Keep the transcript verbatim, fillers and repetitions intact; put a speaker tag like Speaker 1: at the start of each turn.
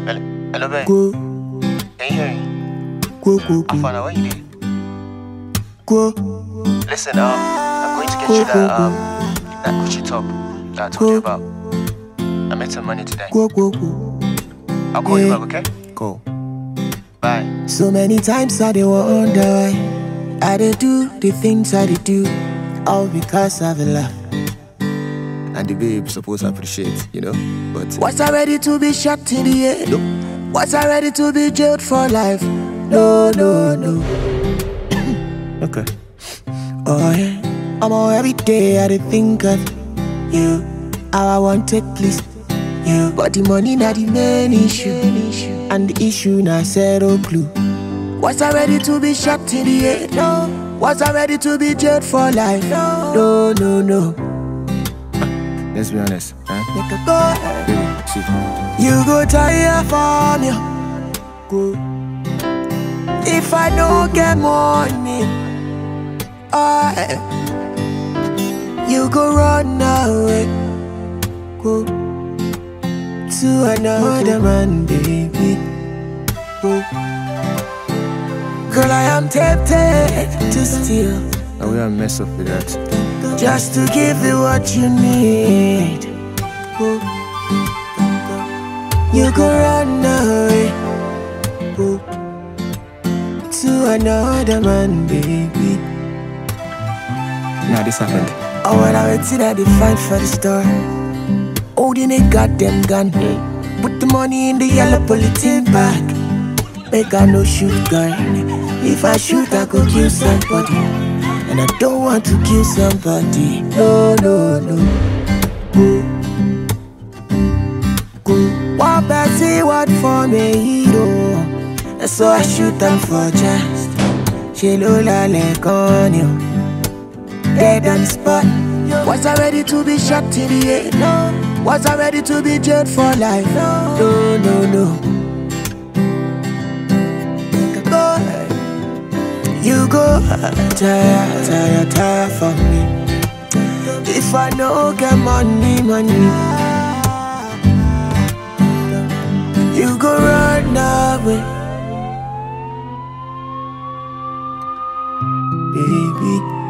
Speaker 1: Hello, hello, babe.
Speaker 2: Go,
Speaker 1: Can you hear me?
Speaker 2: go, go,
Speaker 1: I'm
Speaker 2: go,
Speaker 1: fine. What you did?
Speaker 2: go,
Speaker 1: Listen, um, I'm going to get
Speaker 2: go,
Speaker 1: you
Speaker 2: go,
Speaker 1: that um
Speaker 2: go,
Speaker 1: that Gucci top that I told you
Speaker 2: go,
Speaker 1: about. I made some money today.
Speaker 2: go, go, go.
Speaker 1: I'll call you
Speaker 2: Yeah.
Speaker 1: back, okay?
Speaker 2: Go.
Speaker 1: Bye.
Speaker 2: So many times I dey wonder why I dey do the things I dey do, all because of love.
Speaker 3: And the babe supposed to appreciate, you know. But
Speaker 2: Was I ready to be shot in the head?
Speaker 3: no,
Speaker 2: Was I ready to be jailed for life? No, no, no.
Speaker 3: okay.
Speaker 2: Oh yeah. I'm all every day I dey think of you. How I want to please you, but the money not the main issue, and the issue not zero clue. Was I ready to be shot in the head? No. Was I ready to be jailed for life? No, no, no.
Speaker 3: Let's be honest, huh?
Speaker 2: Make a go.
Speaker 3: Baby, see,
Speaker 2: You go tire for me. Go. If I don't get money, I you go run away. Go to another man, baby. Go. Girl, I am tempted to steal,
Speaker 3: I will mess up with that.
Speaker 2: just to give you what you need. Go. You go run away. Go to another man, baby.
Speaker 3: Now this happened.
Speaker 2: Oh, when I wait till I fight for the store, holding a goddamn gun. Put the money in the yellow polythene bag. Make I no shoot gun. If I shoot, I could kill somebody, and I don't want to kill somebody. No, no, no. Go, go. One person, what for me, hero. And so I shoot them for just. She lola like on you. Dead on the spot. Was I ready to be shot in the head? No. Was I ready to be jailed for life? No, no, no. Go. You go tire, tire, tire for me. If I don't get money, money, you go run away, baby.